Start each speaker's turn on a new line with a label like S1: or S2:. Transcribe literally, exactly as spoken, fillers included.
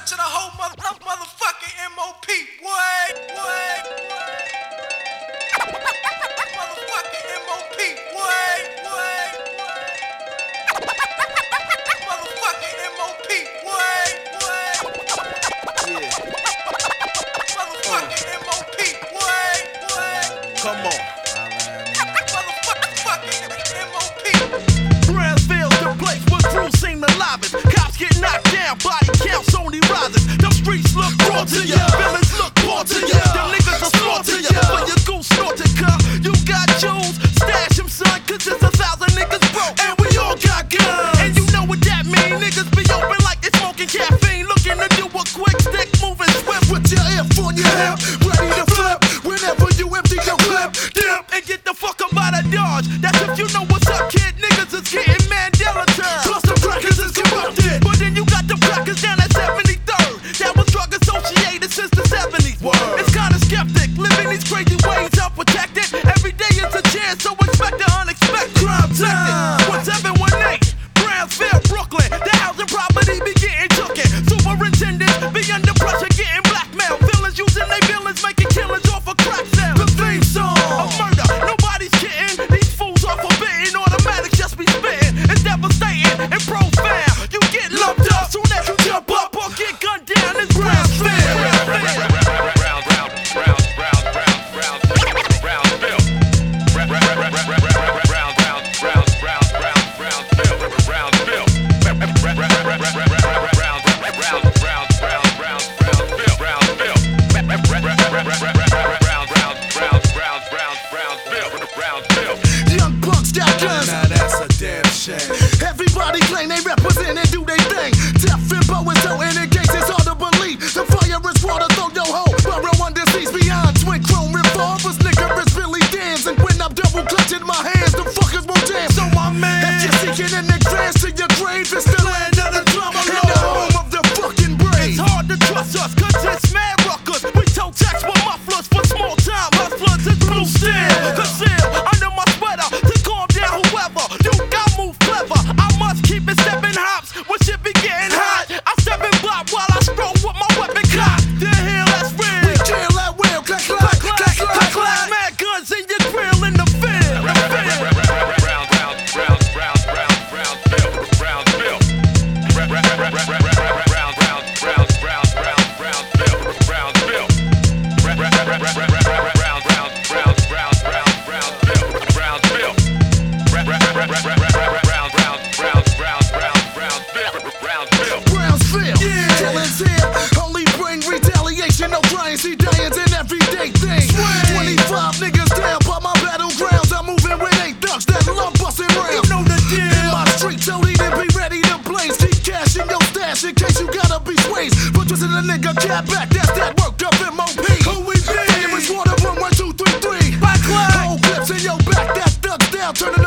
S1: to the whole mother, motherfucking M O P. What? What? Motherfucking M O P. What? What? Motherfucking M O P. What? What?
S2: Yeah.
S1: Motherfucking M O P. What? What?
S2: Come on.
S1: Motherfucking M O P.
S2: Brownsville, the place where crews seem the livest. Cops get knocked down, body counts only rises. Them streets look raw to ya, villains look poor to ya. Them niggas will slaughter ya, but your goose snorted, car. You got jewels, stash them, son, cause there's a thousand niggas broke. And we all got guns. And you know what that mean, niggas be open like they smoking caffeine. Looking to do a quick stick, moving swift with your F on your hip. Ready to flip, whenever you empty your clip. Dip, and get the fuck up out of Dodge. That's if you know what's up, kid. Niggas is getting Mandela time. Plus the crackers is corrupted. But then you got the crackers down at seventy-third. That was drug associated since the seventies. Word. It's kinda skeptic, living these crazy ways, unprotected. Every day is a chance, so expect the unexpected. Crime time. one seven one eight, Brownsville, Brooklyn. The housing property be getting tooken. Superintendents be under pressure, getting blackmailed. Villains using their villains, making killings off of crack sales. The theme song of murder, nobody's kidding. These fools are forbidden, automatics just be spitting. It's devastating and profound. You get lumped up soon as you jump up or get gunned down. It's Brownsville. Young bucks got guns.
S3: Now that's a damn shame.
S2: Everybody claim they represent and do they thing. Death and bow and toting in case it's hard to believe. The fire is water, throw your hoe. Burrow under seas beyond twin chrome revolvers. Nigga is Billy Dan's. And when I'm double clutching my hands, the fuckers won't dance. So my man, if you're seeking an advance to your grave, it's the land of the drama lord. In the home of the fucking brave. It's hard to trust us, cause it's mad ruckers. We tow tax with mufflers for small time hustlers. It's blue steel, conceal under my sweater to calm down whoever. You got move clever. I must keep it stepping hops when shit be getting hot. I step and block while I stroll with my weapon cocked. The hill that's real. We kill at will. Clack, clack, clack, clack, clack. Mad guns in your grill in the field. The field. Brownsville, yeah. Killings here only bring retaliation. No crying, see dying's an everyday thing. twenty-five niggas down, but my battlegrounds. I'm moving with eight thugs that love busting rounds. You know the deal. In my street, so he to be ready to blaze. Keep cash in your stash in case you gotta be swayed. But twisting a nigga cat back, that's that worked up M O P. Who we be? Fire is water, one, one, two, three, three. Back line. Whole clips in your back, that thugs down, turning